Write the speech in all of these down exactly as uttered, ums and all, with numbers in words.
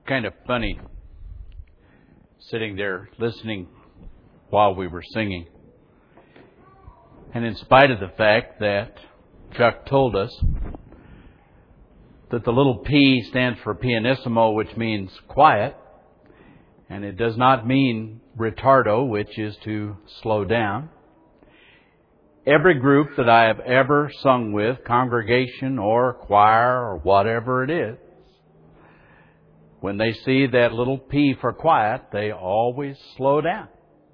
kind of funny sitting there listening while we were singing. And in spite of the fact that Chuck told us that the little P stands for pianissimo, which means quiet, and it does not mean retardo, which is to slow down. Every group that I have ever sung with, congregation or choir or whatever it is, when they see that little P for quiet, they always slow down.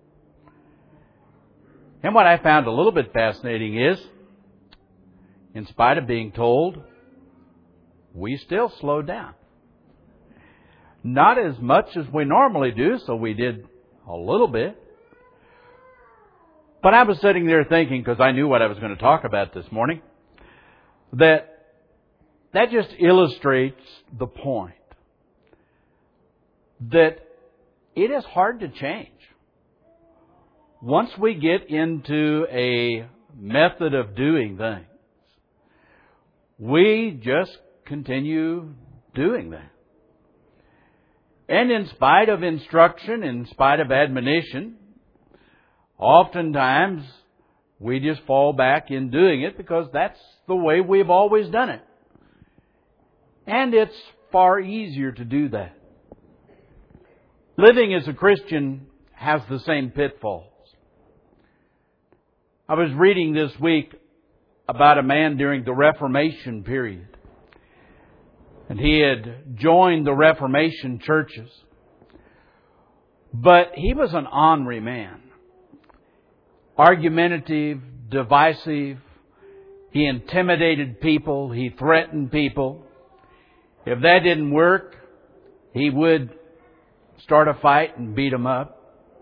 And what I found a little bit fascinating is, in spite of being told, we still slow down. Not as much as we normally do, so we did a little bit. But I was sitting there thinking, because I knew what I was going to talk about this morning, that that just illustrates the point. That it is hard to change. Once we get into a method of doing things, we just continue doing that. And in spite of instruction, in spite of admonition, oftentimes we just fall back in doing it because that's the way we've always done it. And it's far easier to do that. Living as a Christian has the same pitfalls. I was reading this week about a man during the Reformation period. And he had joined the Reformation churches. But he was an ornery man. Argumentative, divisive. He intimidated people. He threatened people. If that didn't work, he would start a fight and beat them up.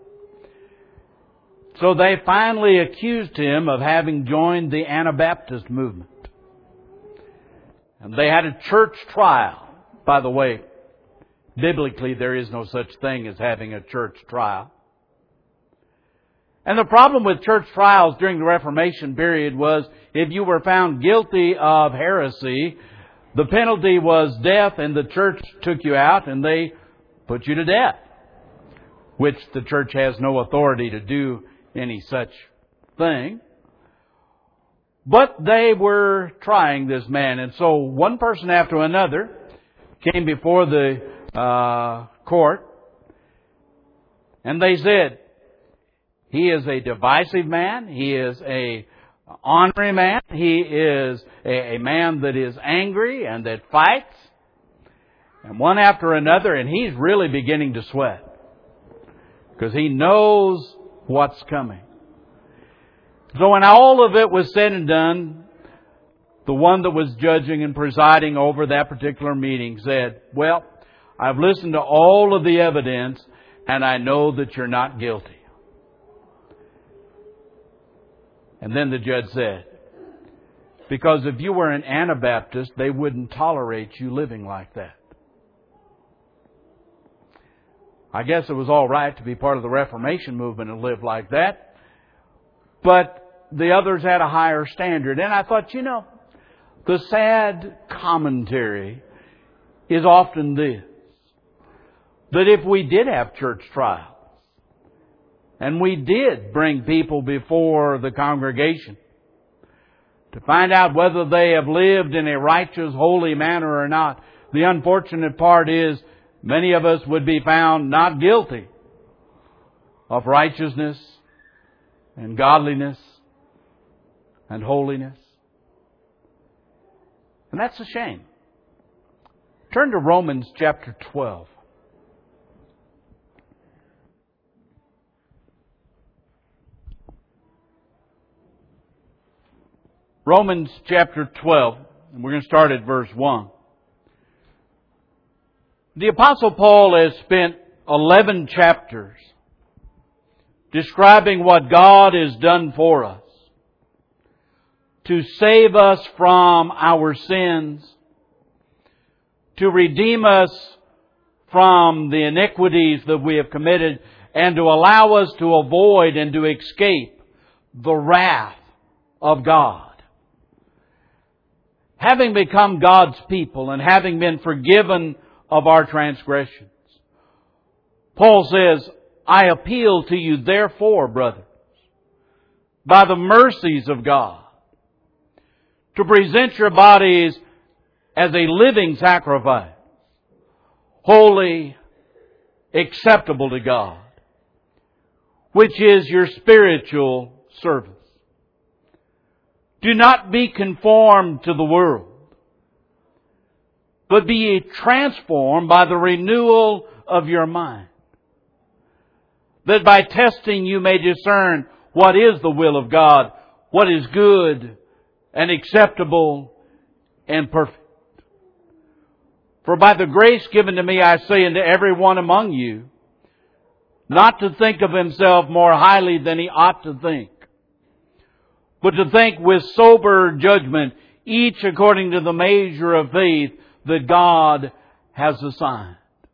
So they finally accused him of having joined the Anabaptist movement. And they had a church trial. By the way, biblically there is no such thing as having a church trial. And the problem with church trials during the Reformation period was if you were found guilty of heresy, the penalty was death, and the church took you out and they put you to death, which the church has no authority to do any such thing. But they were trying this man. And so one person after another came before the uh, court. And they said, he is a divisive man. He is a ornery man. He is a, a man that is angry and that fights. And one after another. And he's really beginning to sweat. Because he knows what's coming. So when all of it was said and done, the one that was judging and presiding over that particular meeting said, well, I've listened to all of the evidence and I know that you're not guilty. And then the judge said, because if you were an Anabaptist, they wouldn't tolerate you living like that. I guess it was all right to be part of the Reformation movement and live like that. But the others had a higher standard. And I thought, you know, the sad commentary is often this. That if we did have church trials, and we did bring people before the congregation to find out whether they have lived in a righteous, holy manner or not, the unfortunate part is many of us would be found not guilty of righteousness and godliness and holiness. And that's a shame. Turn to Romans chapter twelve. Romans chapter twelve, and we're going to start at verse one. The Apostle Paul has spent eleven chapters describing what God has done for us to save us from our sins, to redeem us from the iniquities that we have committed, and to allow us to avoid and to escape the wrath of God. Having become God's people and having been forgiven of our transgressions. Paul says, I appeal to you therefore, brothers, by the mercies of God, to present your bodies as a living sacrifice, holy, acceptable to God, which is your spiritual service. Do not be conformed to the world, but be ye transformed by the renewal of your mind, that by testing you may discern what is the will of God, what is good and acceptable and perfect. For by the grace given to me, I say unto every one among you, not to think of himself more highly than he ought to think, but to think with sober judgment, each according to the measure of faith that God has assigned.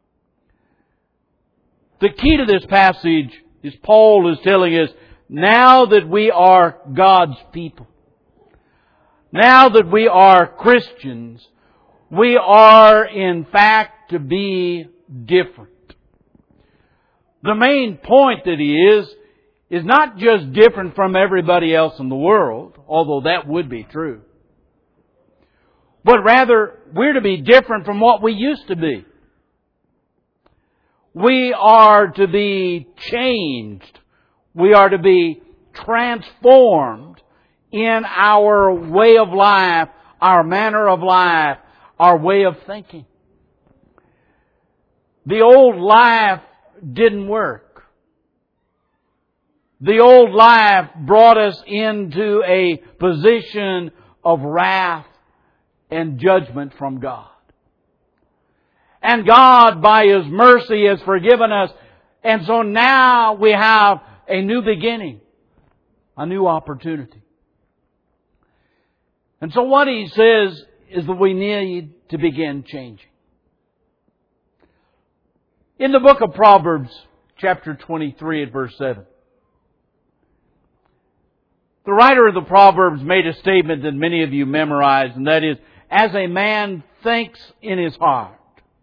The key to this passage is Paul is telling us, now that we are God's people, now that we are Christians, we are in fact to be different. The main point that he is, is not just different from everybody else in the world, although that would be true, but rather we're to be different from what we used to be. We are to be changed. We are to be transformed in our way of life, our manner of life, our way of thinking. The old life didn't work. The old life brought us into a position of wrath and judgment from God. And God, by His mercy, has forgiven us. And so now we have a new beginning, a new opportunity. And so what he says is that we need to begin changing. In the book of Proverbs, chapter twenty-three at verse seven, the writer of the Proverbs made a statement that many of you memorized, and that is, as a man thinks in his heart,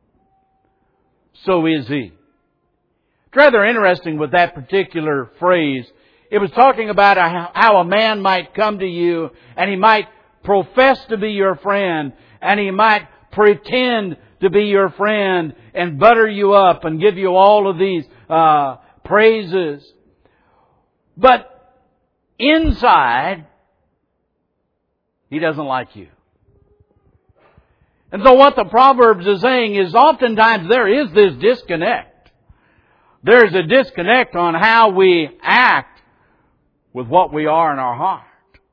so is he. It's rather interesting with that particular phrase. It was talking about how a man might come to you and he might profess to be your friend and he might pretend to be your friend and butter you up and give you all of these uh, praises. But inside, he doesn't like you. And so what the Proverbs is saying is oftentimes there is this disconnect. There's a disconnect on how we act with what we are in our heart.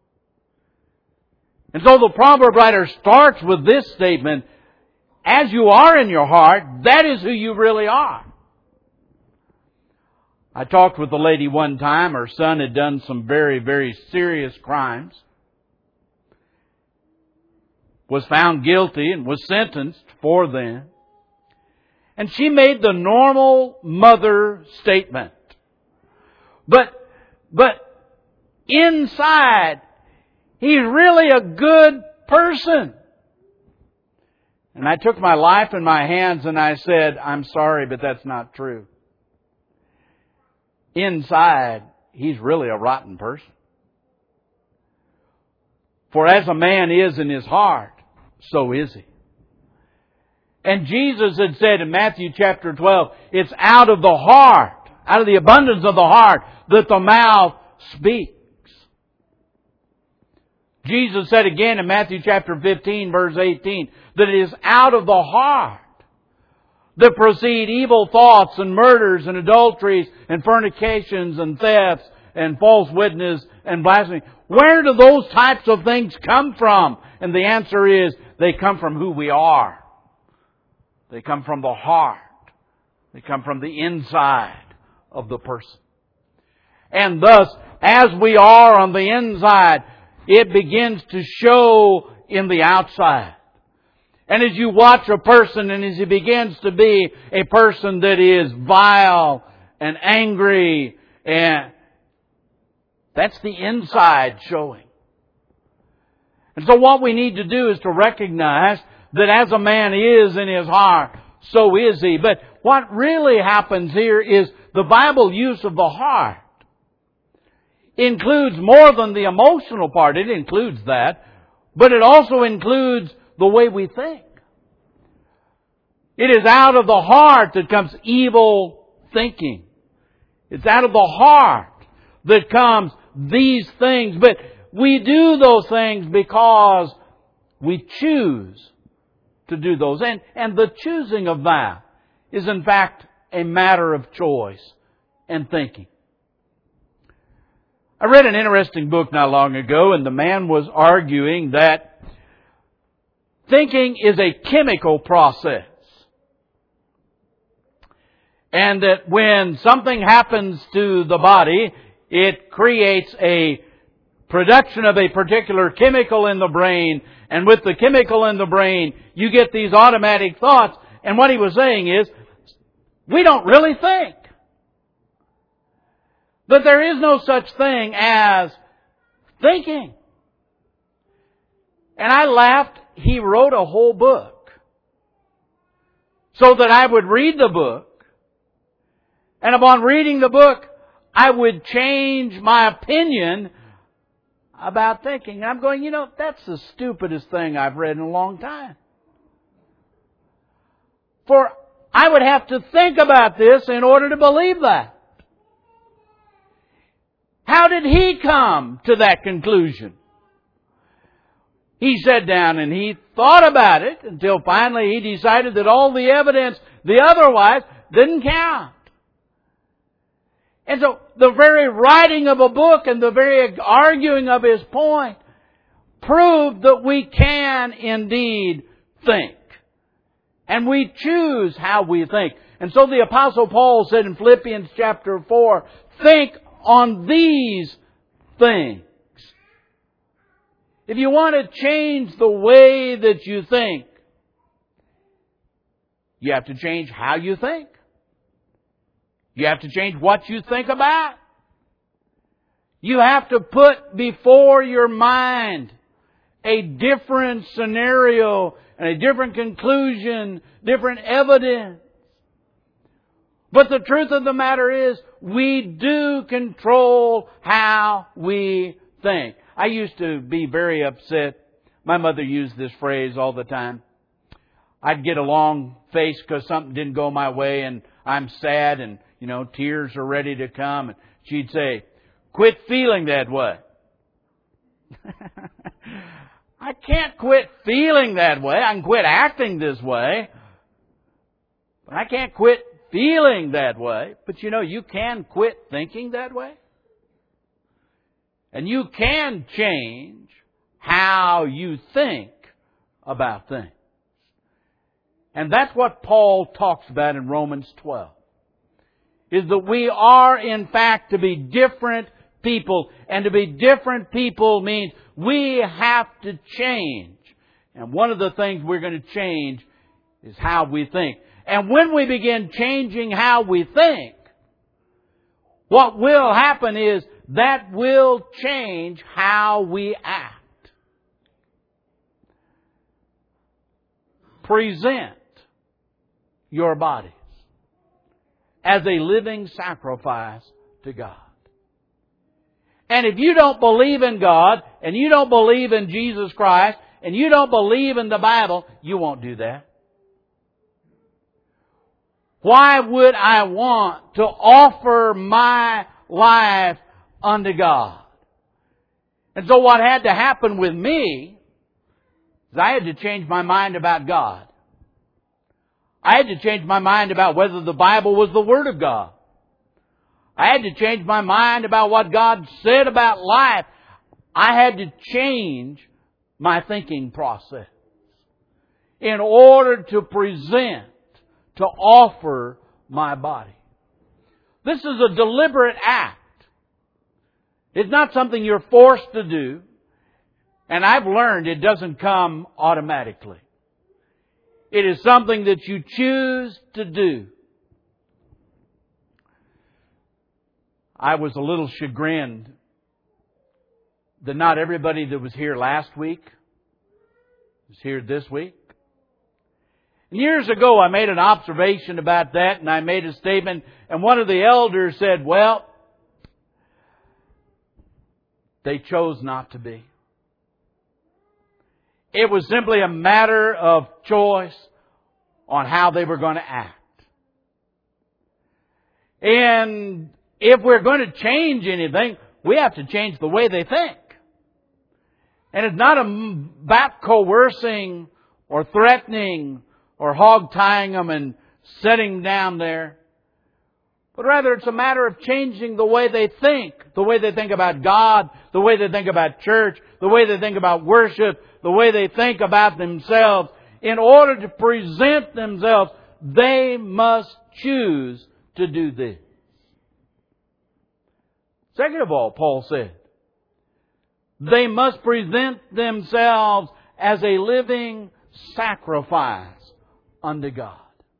And so the proverb writer starts with this statement, as you are in your heart, that is who you really are. I talked with a lady one time. Her son had done some very, very serious crimes, was found guilty and was sentenced for them. And she made the normal mother statement. But, but inside, he's really a good person. And I took my life in my hands and I said, I'm sorry, but that's not true. Inside, he's really a rotten person. For as a man is in his heart, so is he. And Jesus had said in Matthew chapter twelve, it's out of the heart, out of the abundance of the heart, that the mouth speaks. Jesus said again in Matthew chapter fifteen, verse eighteen, that it is out of the heart that proceed evil thoughts and murders and adulteries and fornications and thefts and false witness and blasphemy. Where do those types of things come from? And the answer is, they come from who we are. They come from the heart. They come from the inside of the person. And thus, as we are on the inside, it begins to show in the outside. And as you watch a person and as he begins to be a person that is vile and angry, and that's the inside showing. And so what we need to do is to recognize that as a man is in his heart, so is he. But what really happens here is the Bible use of the heart includes more than the emotional part. It includes that, but it also includes the way we think. It is out of the heart that comes evil thinking. It's out of the heart that comes these things. But we do those things because we choose to do those. And, and the choosing of that is in fact a matter of choice and thinking. I read an interesting book not long ago, and the man was arguing that thinking is a chemical process. And that when something happens to the body, it creates a production of a particular chemical in the brain. And with the chemical in the brain, you get these automatic thoughts. And what he was saying is, we don't really think. That there is no such thing as thinking. And I laughed. He wrote a whole book so that I would read the book. And upon reading the book, I would change my opinion about thinking. And I'm going, you know, that's the stupidest thing I've read in a long time. For I would have to think about this in order to believe that. How did he come to that conclusion? He sat down and he thought about it until finally he decided that all the evidence, the otherwise, didn't count. And so the very writing of a book and the very arguing of his point proved that we can indeed think. And we choose how we think. And so the Apostle Paul said in Philippians chapter four, think on these things. If you want to change the way that you think, you have to change how you think. You have to change what you think about. You have to put before your mind a different scenario and a different conclusion, different evidence. But the truth of the matter is, we do control how we think. I used to be very upset. My mother used this phrase all the time. I'd get a long face because something didn't go my way and I'm sad and, you know, tears are ready to come. And she'd say, quit feeling that way. I can't quit feeling that way. I can quit acting this way. But I can't quit feeling that way. But you know, you can quit thinking that way. And you can change how you think about things. And that's what Paul talks about in Romans twelve. Is that we are in fact to be different people. And to be different people means we have to change. And one of the things we're going to change is how we think. And when we begin changing how we think, what will happen is that will change how we act. Present your bodies as a living sacrifice to God. And if you don't believe in God, and you don't believe in Jesus Christ, and you don't believe in the Bible, you won't do that. Why would I want to offer my life unto God? And so what had to happen with me is I had to change my mind about God. I had to change my mind about whether the Bible was the Word of God. I had to change my mind about what God said about life. I had to change my thinking process in order to present, to offer my body. This is a deliberate act. It's not something you're forced to do. And I've learned it doesn't come automatically. It is something that you choose to do. I was a little chagrined that not everybody that was here last week was here this week. And years ago I made an observation about that, and I made a statement, and one of the elders said, well, they chose not to be. It was simply a matter of choice on how they were going to act. And if we're going to change anything, we have to change the way they think. And it's not about coercing or threatening or hog-tying them and setting them down there. But rather it's a matter of changing the way they think. The way they think about God, the way they think about church, the way they think about worship, the way they think about themselves. In order to present themselves, they must choose to do this. Second of all, Paul said, they must present themselves as a living sacrifice unto God.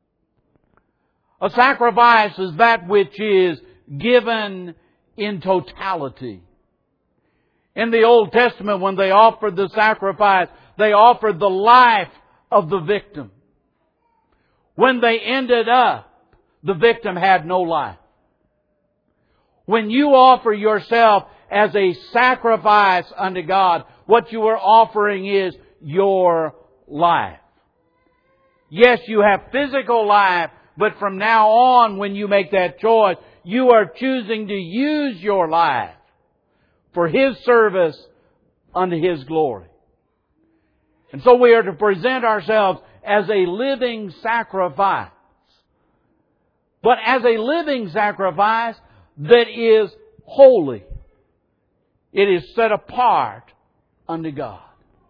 A sacrifice is that which is given in totality. In the Old Testament, when they offered the sacrifice, they offered the life of the victim. When they ended up, the victim had no life. When you offer yourself as a sacrifice unto God, what you are offering is your life. Yes, you have physical life, but from now on, when you make that choice, you are choosing to use your life for His service unto His glory. And so we are to present ourselves as a living sacrifice. But as a living sacrifice that is holy. It is set apart unto God.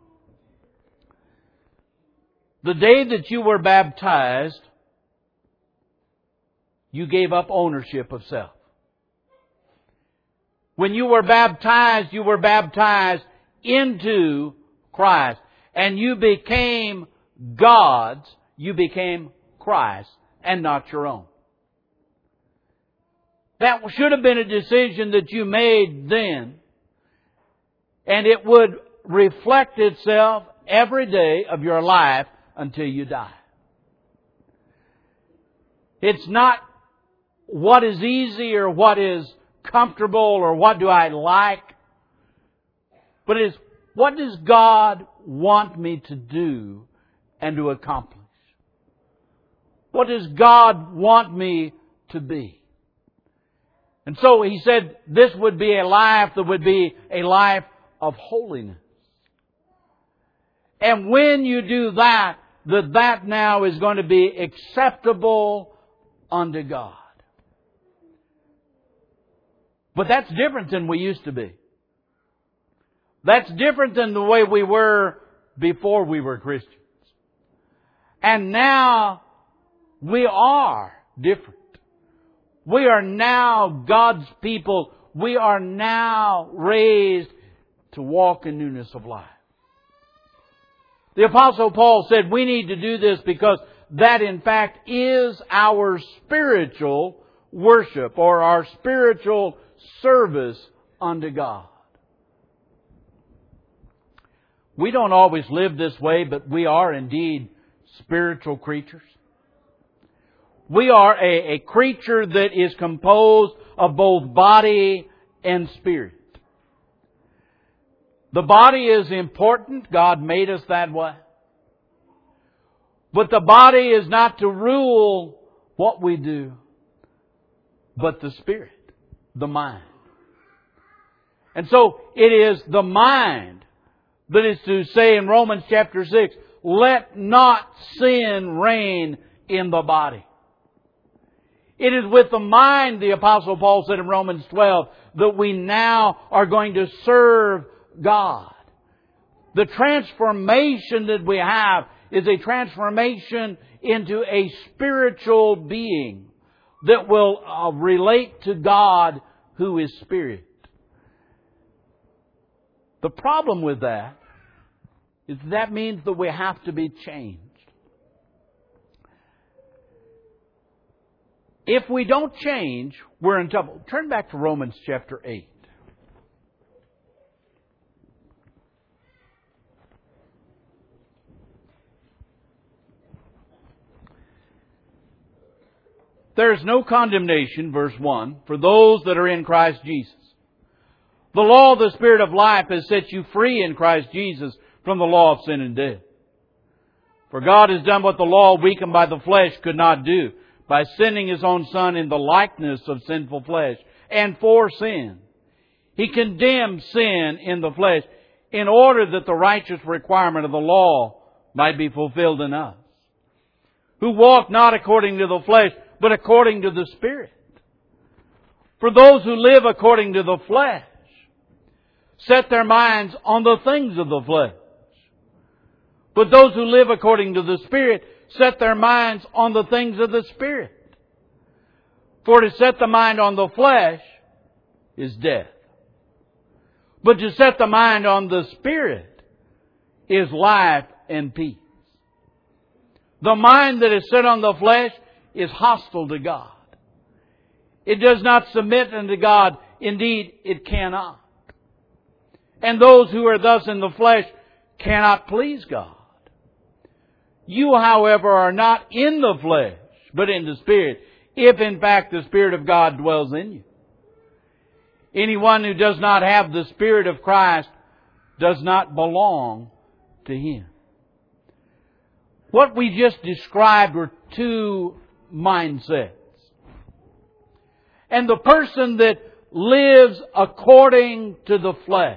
The day that you were baptized, you gave up ownership of self. When you were baptized, you were baptized into Christ. And you became God's. You became Christ and not your own. That should have been a decision that you made then. And it would reflect itself every day of your life until you die. It's not what is easy or what is comfortable or what do I like. But it is what does God want me to do and to accomplish? What does God want me to be? And so He said this would be a life that would be a life of holiness. And when you do that, that that now is going to be acceptable unto God. But that's different than we used to be. That's different than the way we were before we were Christians. And now we are different. We are now God's people. We are now raised to walk in newness of life. The Apostle Paul said we need to do this because that in fact is our spiritual worship or our spiritual service unto God. We don't always live this way, but we are indeed spiritual creatures. We are a, a creature that is composed of both body and spirit. The body is important. God made us that way. But the body is not to rule what we do, but the spirit, the mind. And so it is the mind that is to say in Romans chapter six, let not sin reign in the body. It is with the mind, the Apostle Paul said in Romans twelve, that we now are going to serve God. The transformation that we have is a transformation into a spiritual being that will uh, relate to God who is Spirit. The problem with that is that means that we have to be changed. If we don't change, we're in trouble. Turn back to Romans chapter eight. There is no condemnation, verse one, for those that are in Christ Jesus. The law of the Spirit of life has set you free in Christ Jesus from the law of sin and death. For God has done what the law, weakened by the flesh, could not do, by sending His own Son in the likeness of sinful flesh, and for sin. He condemned sin in the flesh in order that the righteous requirement of the law might be fulfilled in us, who walk not according to the flesh, but according to the Spirit. For those who live according to the flesh set their minds on the things of the flesh. But those who live according to the Spirit set their minds on the things of the Spirit. For to set the mind on the flesh is death. But to set the mind on the Spirit is life and peace. The mind that is set on the flesh is hostile to God. It does not submit unto God. Indeed, it cannot. And those who are thus in the flesh cannot please God. You, however, are not in the flesh, but in the Spirit, if in fact the Spirit of God dwells in you. Anyone who does not have the Spirit of Christ does not belong to Him. What we just described were two mindsets. And the person that lives according to the flesh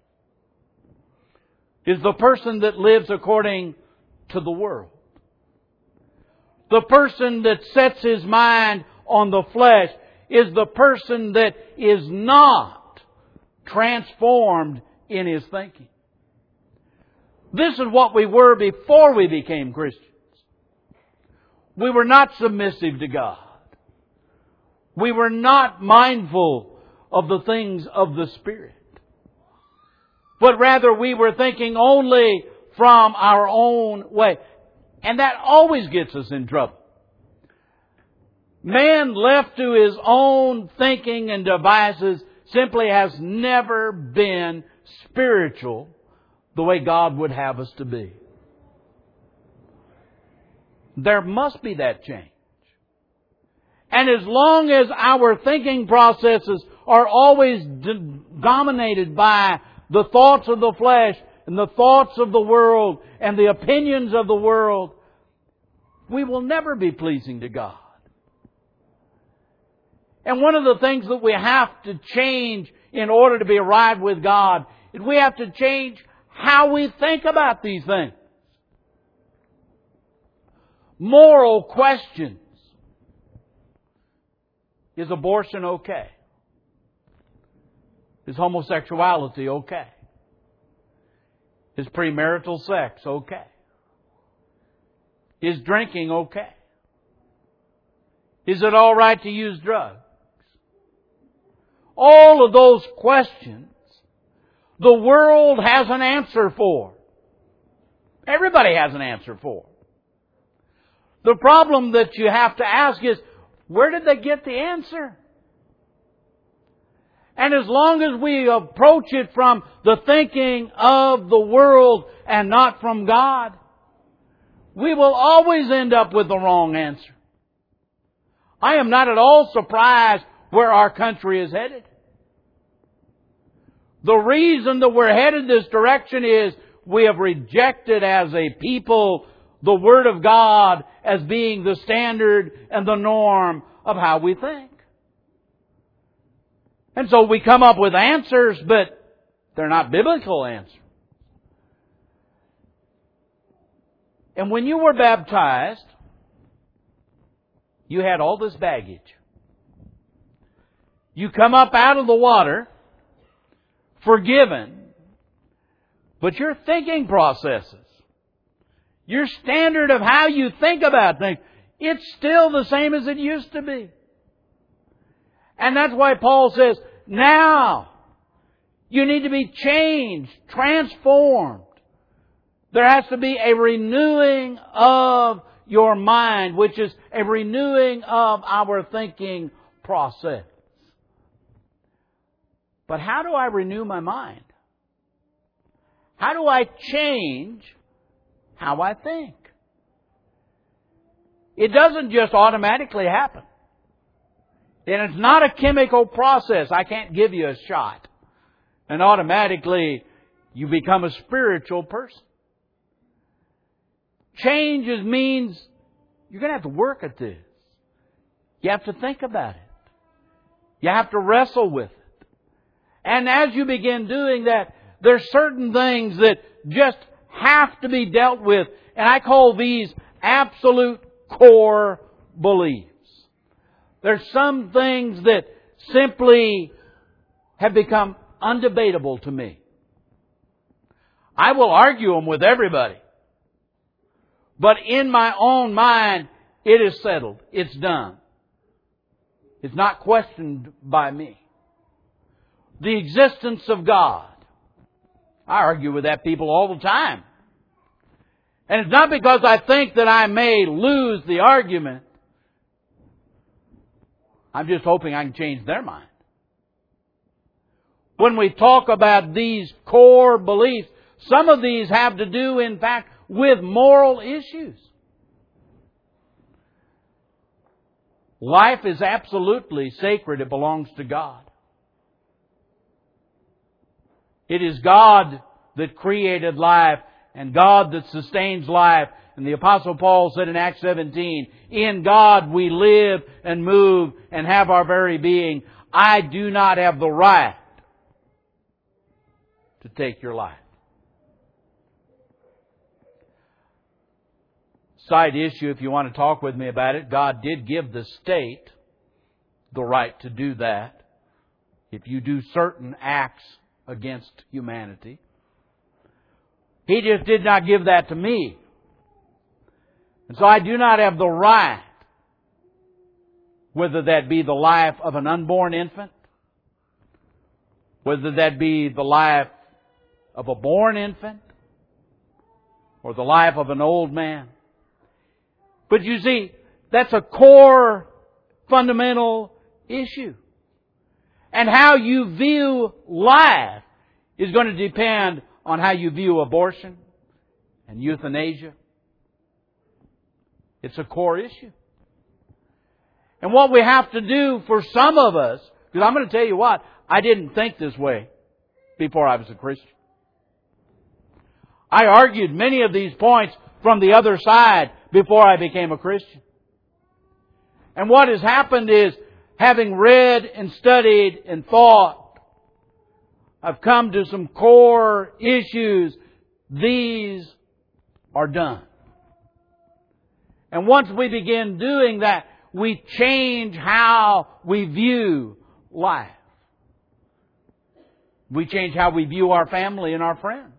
is the person that lives according to the world. The person that sets his mind on the flesh is the person that is not transformed in his thinking. This is what we were before we became Christians. We were not submissive to God. We were not mindful of the things of the Spirit. But rather we were thinking only from our own way. And that always gets us in trouble. Man left to his own thinking and devices simply has never been spiritual the way God would have us to be. There must be that change. And as long as our thinking processes are always d- dominated by the thoughts of the flesh and the thoughts of the world and the opinions of the world, we will never be pleasing to God. And one of the things that we have to change in order to be right with God is we have to change how we think about these things. Moral questions. Is abortion okay? Is homosexuality okay? Is premarital sex okay? Is drinking okay? Is it all right to use drugs? All of those questions, the world has an answer for. Everybody has an answer for. The problem that you have to ask is, where did they get the answer? And as long as we approach it from the thinking of the world and not from God, we will always end up with the wrong answer. I am not at all surprised where our country is headed. The reason that we're headed this direction is we have rejected as a people the Word of God as being the standard and the norm of how we think. And so we come up with answers, but they're not biblical answers. And when you were baptized, you had all this baggage. You come up out of the water, forgiven, but your thinking processes, your standard of how you think about things, it's still the same as it used to be. And that's why Paul says, now you need to be changed, transformed. There has to be a renewing of your mind, which is a renewing of our thinking process. But how do I renew my mind? How do I change how I think? It doesn't just automatically happen. And it's not a chemical process. I can't give you a shot and automatically you become a spiritual person. Changes means you're going to have to work at this. You have to think about it. You have to wrestle with it. And as you begin doing that, there's certain things that just have to be dealt with. And I call these absolute core beliefs. There's some things that simply have become undebatable to me. I will argue them with everybody. But in my own mind, it is settled. It's done. It's not questioned by me. The existence of God. I argue with that people all the time. And it's not because I think that I may lose the argument. I'm just hoping I can change their mind. When we talk about these core beliefs, some of these have to do, in fact, with moral issues. Life is absolutely sacred. It belongs to God. It is God that created life and God that sustains life. And the Apostle Paul said in Acts seventeen, in God we live and move and have our very being. I do not have the right to take your life. Side issue, if you want to talk with me about it, God did give the state the right to do that if you do certain acts against humanity. He just did not give that to me. And so I do not have the right, whether that be the life of an unborn infant, whether that be the life of a born infant, or the life of an old man. But you see, that's a core, fundamental issue. And how you view life is going to depend on how you view abortion and euthanasia. It's a core issue. And what we have to do for some of us, because I'm going to tell you what, I didn't think this way before I was a Christian. I argued many of these points from the other side before I became a Christian. And what has happened is, having read and studied and thought, I've come to some core issues. These are done. And once we begin doing that, we change how we view life. We change how we view our family and our friends.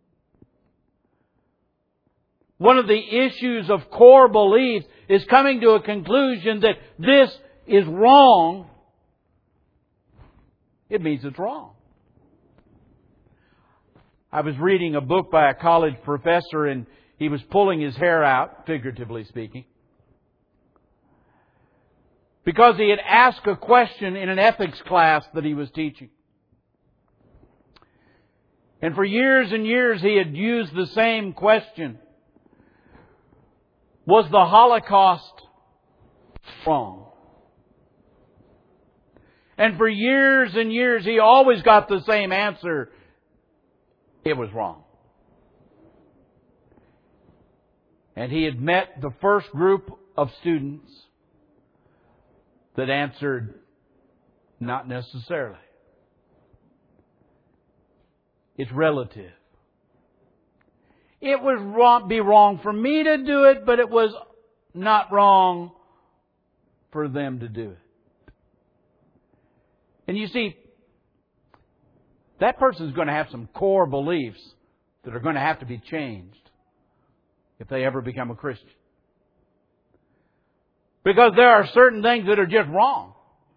One of the issues of core beliefs is coming to a conclusion that this is wrong. It means it's wrong. I was reading a book by a college professor and he was pulling his hair out, figuratively speaking, because he had asked a question in an ethics class that he was teaching. And for years and years he had used the same question. Was the Holocaust wrong? And for years and years he always got the same answer. It was wrong. And he had met the first group of students that answered, not necessarily. It's relative. It would wrong, be wrong for me to do it, but it was not wrong for them to do it. And you see, that person's going to have some core beliefs that are going to have to be changed if they ever become a Christian. Because there are certain things that are just wrong.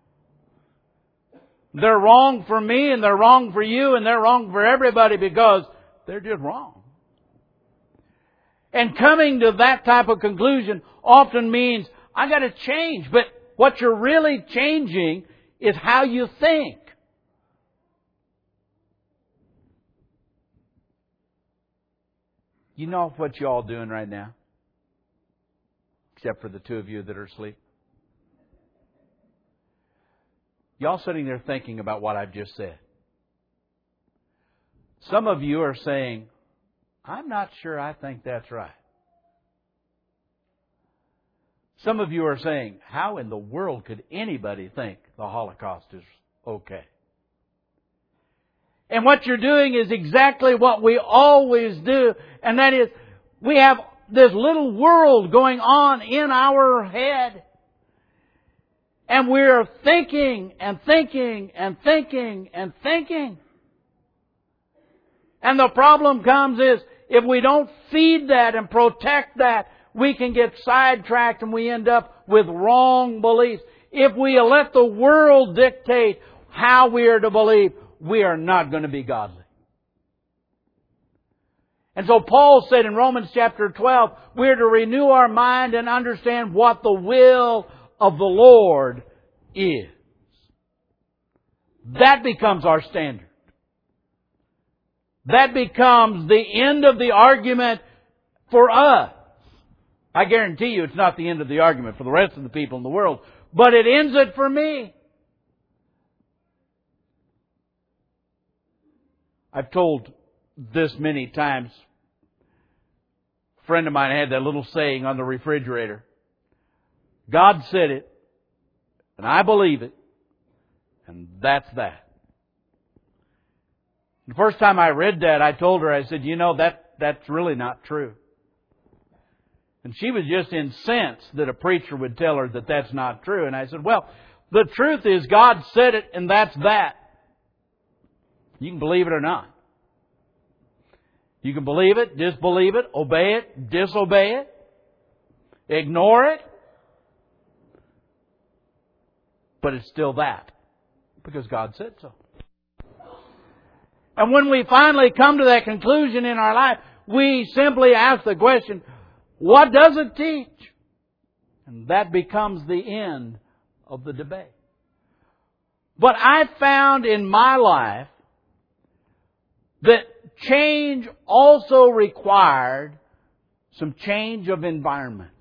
They're wrong for me and they're wrong for you and they're wrong for everybody because they're just wrong. And coming to that type of conclusion often means I got to change. But what you're really changing is how you think. You know what you all doing right now? Except for the two of you that are asleep. Y'all sitting there thinking about what I've just said. Some of you are saying, I'm not sure I think that's right. Some of you are saying, how in the world could anybody think the Holocaust is okay? And what you're doing is exactly what we always do, and that is, we have this little world going on in our head. And we're thinking and thinking and thinking and thinking. And the problem comes is, if we don't feed that and protect that, we can get sidetracked and we end up with wrong beliefs. If we let the world dictate how we are to believe, we are not going to be godly. And so Paul said in Romans chapter twelve, we're to renew our mind and understand what the will of the Lord is. That becomes our standard. That becomes the end of the argument for us. I guarantee you it's not the end of the argument for the rest of the people in the world, but it ends it for me. I've told this many times. A friend of mine had that little saying on the refrigerator. God said it, and I believe it, and that's that. The first time I read that, I told her, I said, you know, that that's really not true. And she was just incensed that a preacher would tell her that that's not true. And I said, well, the truth is God said it, and that's that. You can believe it or not. You can believe it, disbelieve it, obey it, disobey it, ignore it. But it's still that. Because God said so. And when we finally come to that conclusion in our life, we simply ask the question, what does it teach? And that becomes the end of the debate. But I found in my life that change also required some change of environment.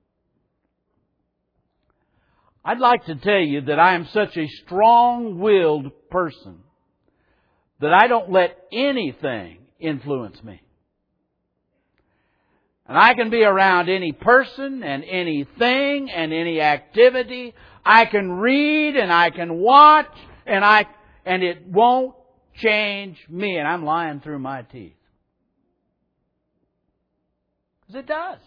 I'd like to tell you that I am such a strong-willed person that I don't let anything influence me. And I can be around any person and anything and any activity. I can read and I can watch and I and it won't change me. And I'm lying through my teeth. Because it does.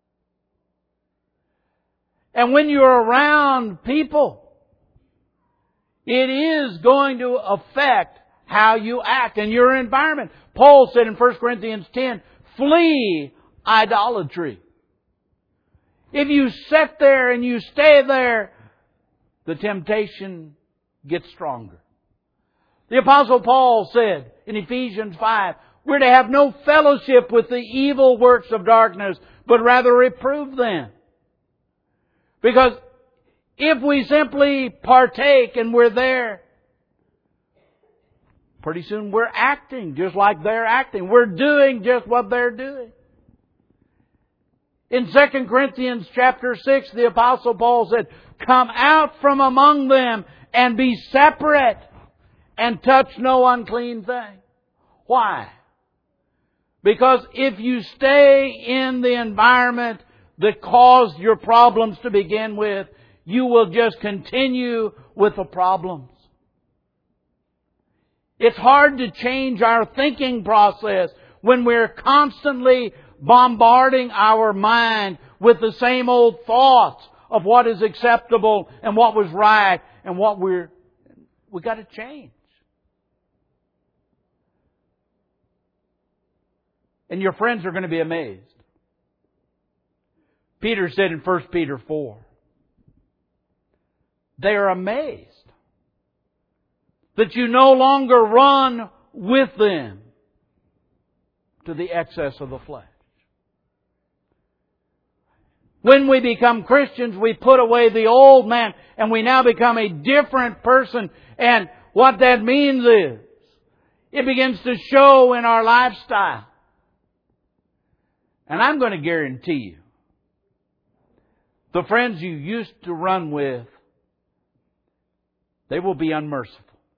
And when you're around people, it is going to affect how you act in your environment. Paul said in First Corinthians ten, flee idolatry. If you sit there and you stay there, the temptation gets stronger. The Apostle Paul said in Ephesians five, we're to have no fellowship with the evil works of darkness, but rather reprove them. Because if we simply partake and we're there, pretty soon we're acting just like they're acting. We're doing just what they're doing. In Second Corinthians chapter six, the Apostle Paul said, come out from among them and be separate and touch no unclean thing. Why? Because if you stay in the environment that caused your problems to begin with, you will just continue with the problems. It's hard to change our thinking process when we're constantly bombarding our mind with the same old thoughts of what is acceptable and what was right and what we're... We've got to change. And your friends are going to be amazed. Peter said in First Peter four, they are amazed that you no longer run with them to the excess of the flesh. When we become Christians, we put away the old man and we now become a different person. And what that means is, it begins to show in our lifestyle. And I'm going to guarantee you, the friends you used to run with They will be unmerciful.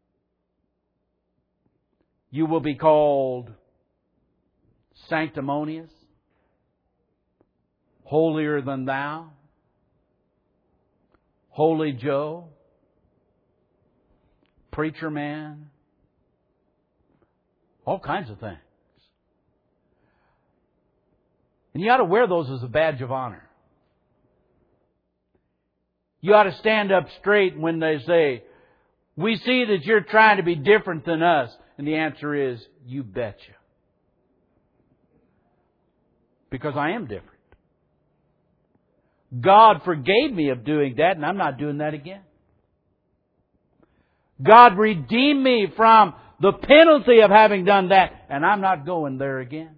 You will be called sanctimonious, holier than thou, Holy Joe, preacher man, all kinds of things. And you ought to wear those as a badge of honor. You ought to stand up straight when they say, we see that you're trying to be different than us. And the answer is, you betcha. Because I am different. God forgave me of doing that, and I'm not doing that again. God redeemed me from the penalty of having done that, and I'm not going there again.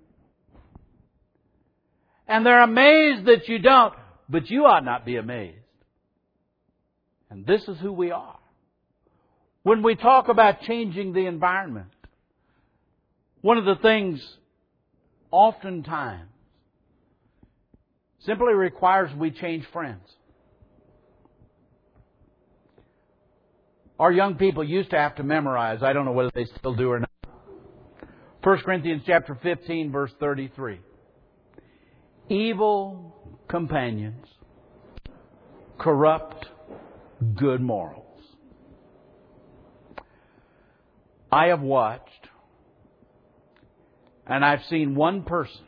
And they're amazed that you don't, but you ought not be amazed. And this is who we are. When we talk about changing the environment, one of the things oftentimes simply requires we change friends. Our young people used to have to memorize. I don't know whether they still do or not. First Corinthians chapter fifteen, verse thirty-three. Evil companions corrupt good morals. I have watched, and I've seen one person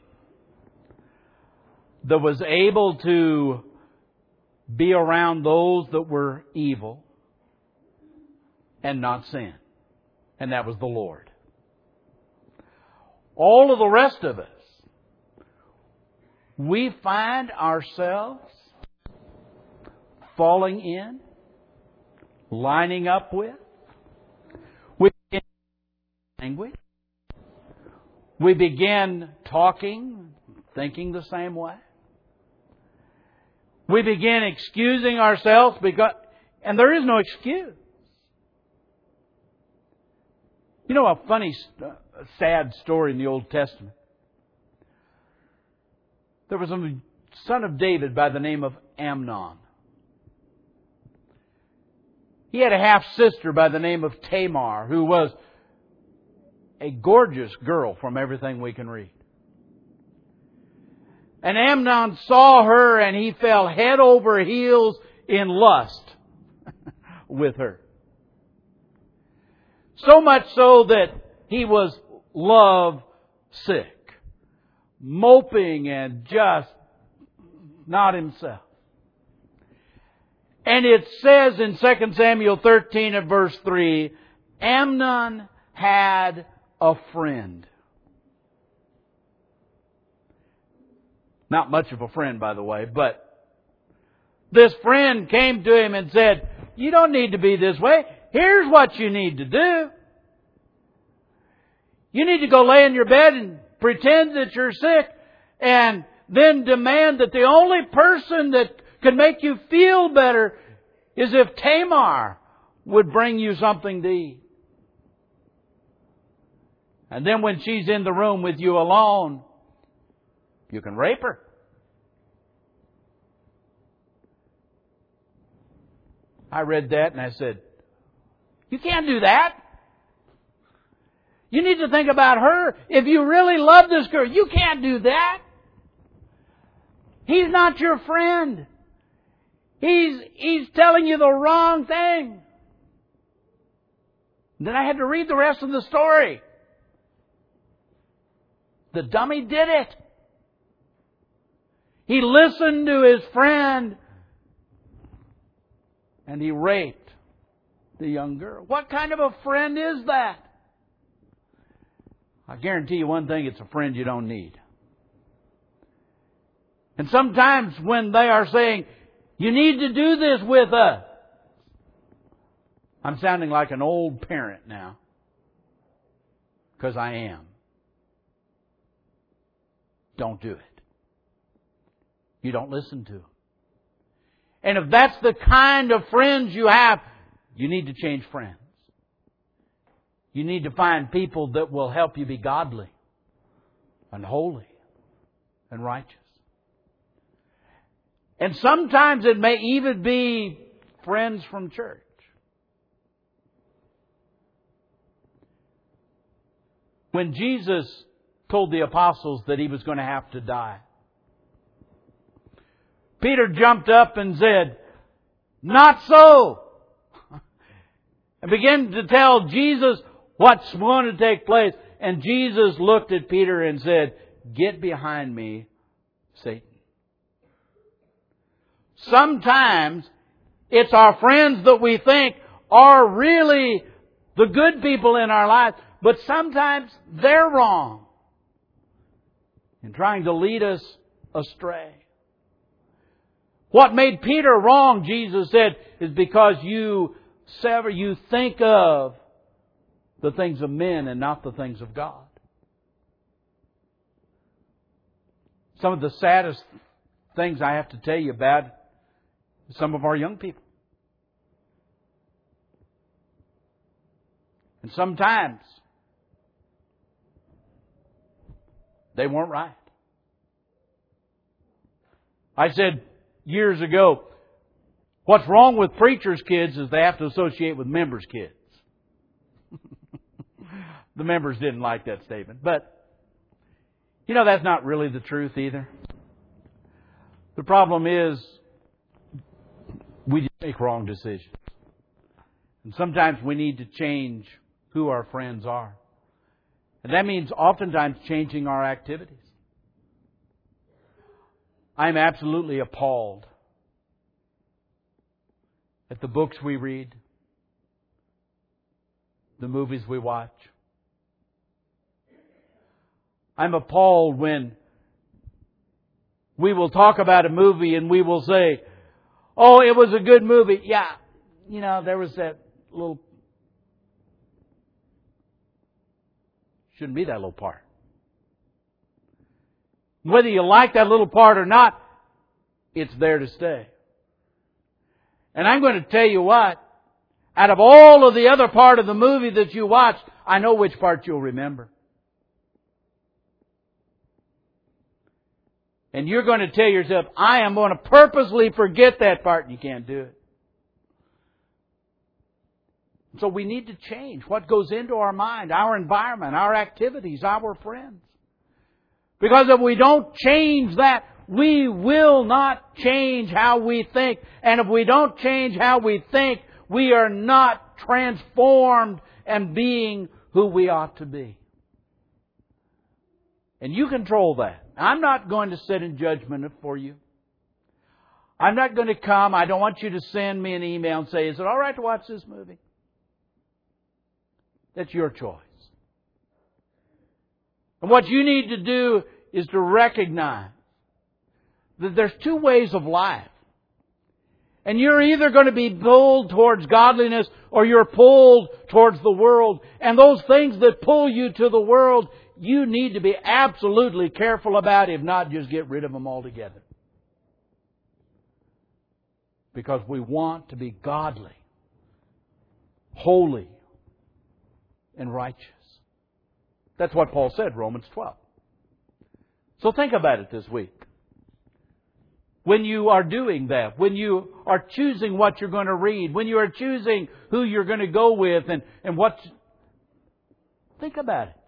that was able to be around those that were evil and not sin. And that was the Lord. All of the rest of us, we find ourselves falling in, lining up with, we begin language, we begin talking, thinking the same way. We begin excusing ourselves because, and there is no excuse. You know a funny, sad story in the Old Testament. There was a son of David by the name of Amnon. He had a half-sister by the name of Tamar, who was a gorgeous girl from everything we can read. And Amnon saw her and he fell head over heels in lust with her. So much so that he was love sick, moping and just not himself. And it says in Second Samuel thirteen and verse three, Amnon had a friend. Not much of a friend, by the way, but this friend came to him and said, you don't need to be this way. Here's what you need to do. You need to go lay in your bed and pretend that you're sick and then demand that the only person that could make you feel better is if Tamar would bring you something to eat. And then when she's in the room with you alone, you can rape her. I read that and I said, you can't do that. You need to think about her. If you really love this girl, you can't do that. He's not your friend. He's, he's telling you the wrong thing. Then I had to read the rest of the story. The dummy did it. He listened to his friend and he raped the young girl. What kind of a friend is that? I guarantee you one thing, it's a friend you don't need. And sometimes when they are saying, you need to do this with us, I'm sounding like an old parent now. Because I am. Don't do it. You don't listen to them. And if that's the kind of friends you have, you need to change friends. You need to find people that will help you be godly and holy and righteous. And sometimes it may even be friends from church. when Jesus told the apostles that He was going to have to die. Peter jumped up and said, "Not so!" and began to tell Jesus what's going to take place. And Jesus looked at Peter and said, "Get behind me, Satan." Sometimes it's our friends that we think are really the good people in our life, but sometimes they're wrong in trying to lead us astray. What made Peter wrong, Jesus said, is because you sever, you think of the things of men and not the things of God. Some of the saddest things I have to tell you about some of our young people. And sometimes they weren't right. I said years ago, what's wrong with preachers' kids is they have to associate with members' kids. The members didn't like that statement. But, you know, that's not really the truth either. The problem is, we make wrong decisions. And sometimes we need to change who our friends are. And that means oftentimes changing our activities. I'm absolutely appalled at the books we read, the movies we watch. I'm appalled when we will talk about a movie and we will say, "Oh, it was a good movie." Yeah, you know, there was that little... Shouldn't be that little part. Whether you like that little part or not, it's there to stay. And I'm going to tell you what, out of all of the other part of the movie that you watched, I know which part you'll remember. And you're going to tell yourself, "I am going to purposely forget that part," and you can't do it. So we need to change what goes into our mind, our environment, our activities, our friends. Because if we don't change that, we will not change how we think. And if we don't change how we think, we are not transformed and being who we ought to be. And you control that. I'm not going to sit in judgment for you. I'm not going to come. I don't want you to send me an email and say, "Is it all right to watch this movie?" That's your choice. And what you need to do is to recognize that there's two ways of life. And you're either going to be pulled towards godliness or you're pulled towards the world. And those things that pull you to the world, you need to be absolutely careful about. If not, just get rid of them altogether. Because we want to be godly, holy, and righteous. That's what Paul said, Romans twelve. So think about it this week. When you are doing that, when you are choosing what you're going to read, when you are choosing who you're going to go with and, and what... Think about it.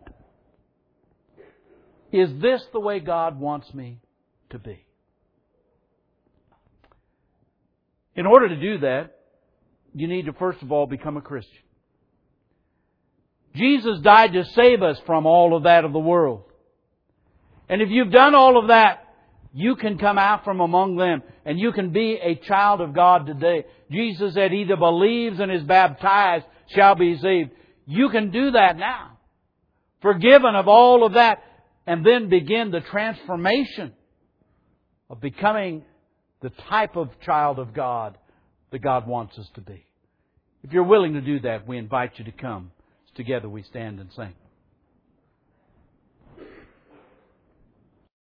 Is this the way God wants me to be? In order to do that, you need to first of all become a Christian. Jesus died to save us from all of that of the world. And if you've done all of that, you can come out from among them and you can be a child of God today. Jesus said, "He that believes and is baptized shall be saved." You can do that now. Forgiven of all of that, and then begin the transformation of becoming the type of child of God that God wants us to be. If you're willing to do that, we invite you to come. Together we stand and sing.